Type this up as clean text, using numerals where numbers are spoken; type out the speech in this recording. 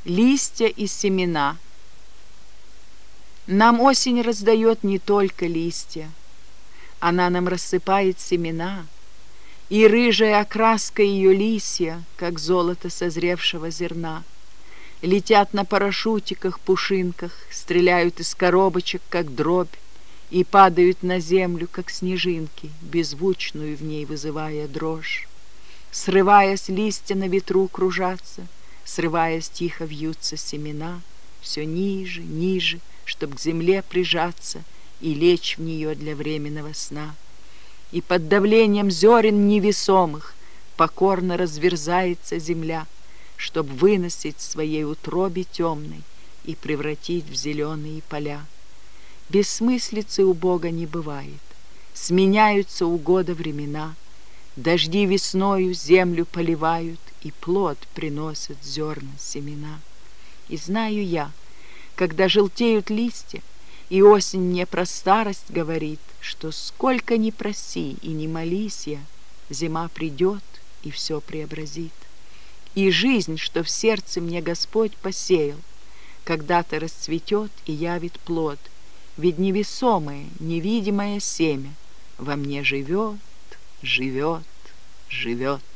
Листья и семена. Нам осень раздает не только листья, она нам рассыпает семена, и рыжая окраска ее листья, как золото созревшего зерна. Летят на парашютиках-пушинках, стреляют из коробочек, как дробь, и падают на землю, как снежинки, беззвучную в ней вызывая дрожь. Срываясь, листья на ветру кружатся, срываясь, тихо вьются семена, все ниже, ниже, чтоб к земле прижаться и лечь в нее для временного сна. И под давлением зерен невесомых покорно разверзается земля, чтоб выносить в своей утробе темной и превратить в зеленые поля. Бессмыслицы у Бога не бывает, сменяются у года времена, дожди весною землю поливают, и плод приносят зерна семена. И знаю я, когда желтеют листья, и осень мне про старость говорит, что сколько ни проси и ни молись я, зима придет и все преобразит. И жизнь, что в сердце мне Господь посеял, когда-то расцветет и явит плод, ведь невесомое, невидимое семя во мне живет, живет, живет.